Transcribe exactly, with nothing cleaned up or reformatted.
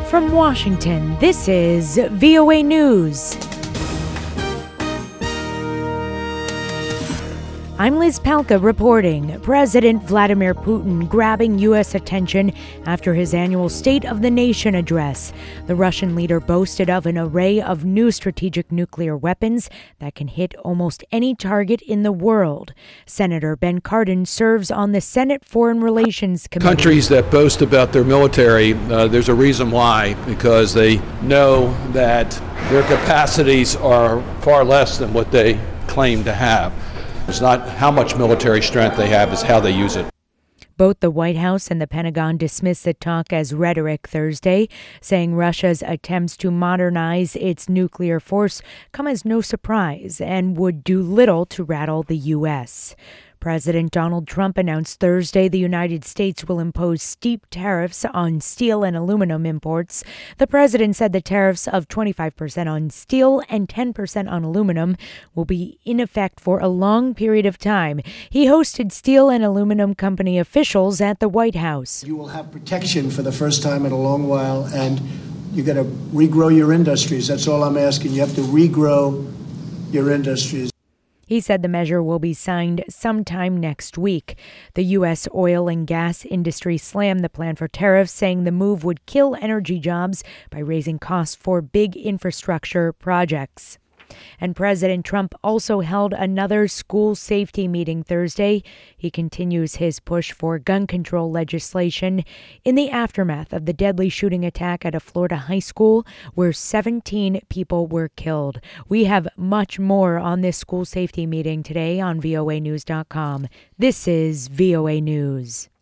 From Washington, this is V O A News. I'm Liz Palka reporting. President Vladimir Putin grabbing U S attention after his annual State of the Nation address. The Russian leader boasted of an array of new strategic nuclear weapons that can hit almost any target in the world. Senator Ben Cardin serves on the Senate Foreign Relations Committee. Countries that boast about their military, uh, there's a reason why, because they know that their capacities are far less than what they claim to have. It's not how much military strength they have, it's how they use it. Both the White House and the Pentagon dismissed the talk as rhetoric Thursday, saying Russia's attempts to modernize its nuclear force come as no surprise and would do little to rattle the U S. President Donald Trump announced Thursday the United States will impose steep tariffs on steel and aluminum imports. The president said the tariffs of twenty-five percent on steel and ten percent on aluminum will be in effect for a long period of time. He hosted steel and aluminum company officials at the White House. You will have protection for the first time in a long while, and you got to regrow your industries. That's all I'm asking. You have to regrow your industries. He said the measure will be signed sometime next week. The U S oil and gas industry slammed the plan for tariffs, saying the move would kill energy jobs by raising costs for big infrastructure projects. And President Trump also held another school safety meeting Thursday. He continues his push for gun control legislation in the aftermath of the deadly shooting attack at a Florida high school where seventeen people were killed. We have much more on this school safety meeting today on V O A news dot com. This is V O A News.